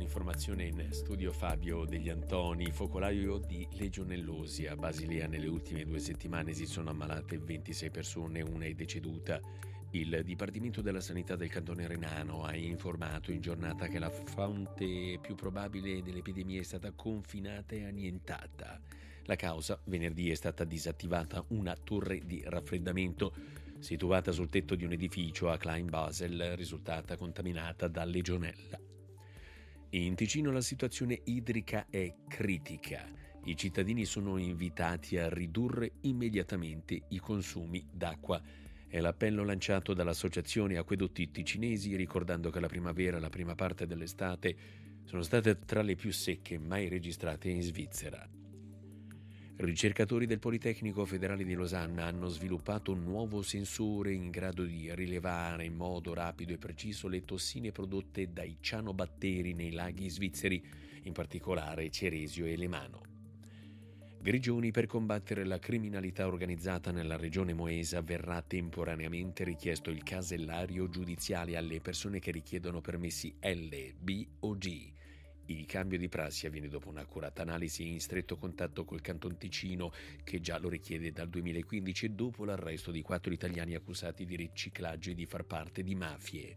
Informazione in studio Fabio Degli Antoni. Focolaio di legionellosi a Basilea. Nelle ultime 2 settimane si sono ammalate 26 persone, una è deceduta. Il Dipartimento della Sanità del Cantone Renano ha informato in giornata che la fonte più probabile dell'epidemia è stata confinata e annientata. La causa: venerdì è stata disattivata una torre di raffreddamento situata sul tetto di un edificio a Klein Basel, risultata contaminata da legionella. In Ticino la situazione idrica è critica. I cittadini sono invitati a ridurre immediatamente i consumi d'acqua. È l'appello lanciato dall'Associazione Acquedotti Ticinesi, ricordando che la primavera e la prima parte dell'estate sono state tra le più secche mai registrate in Svizzera. Ricercatori del Politecnico Federale di Losanna hanno sviluppato un nuovo sensore in grado di rilevare in modo rapido e preciso le tossine prodotte dai cianobatteri nei laghi svizzeri, in particolare Ceresio e Lemano. Grigioni: per combattere la criminalità organizzata nella regione moesa verrà temporaneamente richiesto il casellario giudiziale alle persone che richiedono permessi L, B o G. Il cambio di prassi avviene dopo un'accurata analisi in stretto contatto col Canton Ticino, che già lo richiede dal 2015 e dopo l'arresto di 4 italiani accusati di riciclaggio e di far parte di mafie.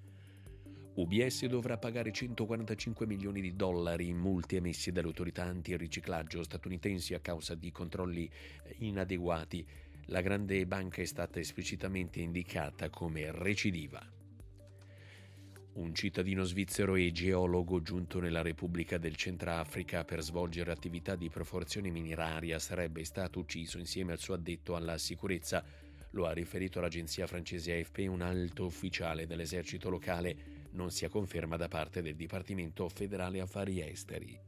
UBS dovrà pagare 145 milioni di dollari in multe emesse dalle autorità antiriciclaggio statunitensi a causa di controlli inadeguati. La grande banca è stata esplicitamente indicata come recidiva. Un cittadino svizzero e geologo giunto nella Repubblica del Centrafrica per svolgere attività di perforazione mineraria sarebbe stato ucciso insieme al suo addetto alla sicurezza. Lo ha riferito l'agenzia francese AFP un alto ufficiale dell'esercito locale. Non si ha conferma da parte del Dipartimento Federale Affari Esteri.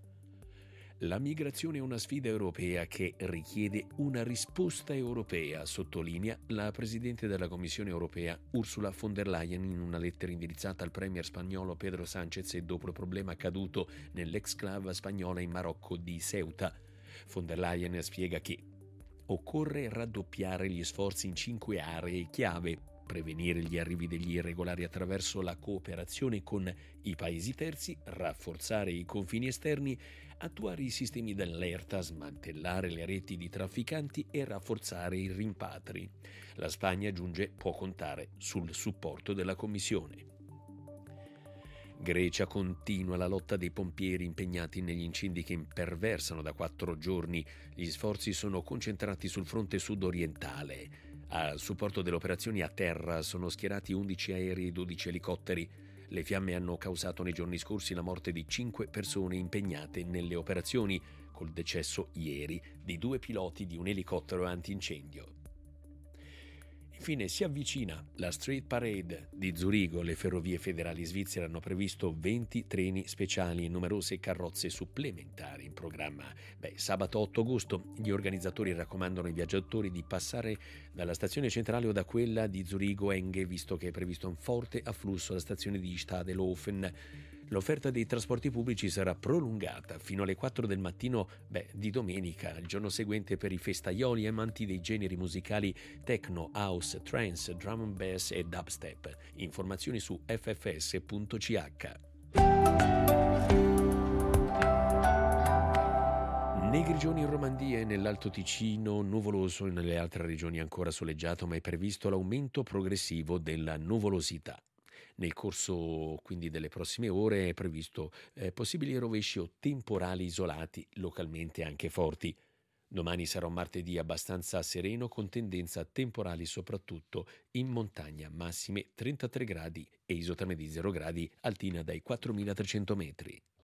La migrazione è una sfida europea che richiede una risposta europea, sottolinea la Presidente della Commissione europea Ursula von der Leyen in una lettera indirizzata al premier spagnolo Pedro Sánchez dopo il problema accaduto nell'exclave spagnola in Marocco di Ceuta. Von der Leyen spiega che occorre raddoppiare gli sforzi in 5 aree chiave: prevenire gli arrivi degli irregolari attraverso la cooperazione con i paesi terzi, rafforzare i confini esterni, attuare i sistemi d'allerta, smantellare le reti di trafficanti e rafforzare i rimpatri. La Spagna, aggiunge, può contare sul supporto della Commissione. Grecia: continua la lotta dei pompieri impegnati negli incendi che imperversano da 4 giorni. Gli sforzi sono concentrati sul fronte sud-orientale. A supporto delle operazioni a terra sono schierati 11 aerei e 12 elicotteri. Le fiamme hanno causato nei giorni scorsi la morte di 5 persone impegnate nelle operazioni, col decesso ieri di 2 piloti di un elicottero antincendio. Infine si avvicina la Street Parade di Zurigo. Le ferrovie federali svizzere hanno previsto 20 treni speciali e numerose carrozze supplementari in programma. Sabato 8 agosto gli organizzatori raccomandano ai viaggiatori di passare dalla stazione centrale o da quella di Zurigo-Enge, visto che è previsto un forte afflusso alla stazione di Stadelhofen. L'offerta dei trasporti pubblici sarà prolungata fino alle 4 del mattino di domenica, il giorno seguente, per i festaioli amanti dei generi musicali techno, house, trance, drum and bass e dubstep. Informazioni su ffs.ch. Nei Grigioni, in Romandia e nell'Alto Ticino nuvoloso, nelle altre regioni ancora soleggiato, ma è previsto l'aumento progressivo della nuvolosità. Nel corso quindi delle prossime ore è previsto possibili rovesci o temporali isolati, localmente anche forti. Domani sarà un martedì abbastanza sereno con tendenza a temporali soprattutto in montagna, massime 33 gradi e isoterme di 0 gradi, altina dai 4.300 metri.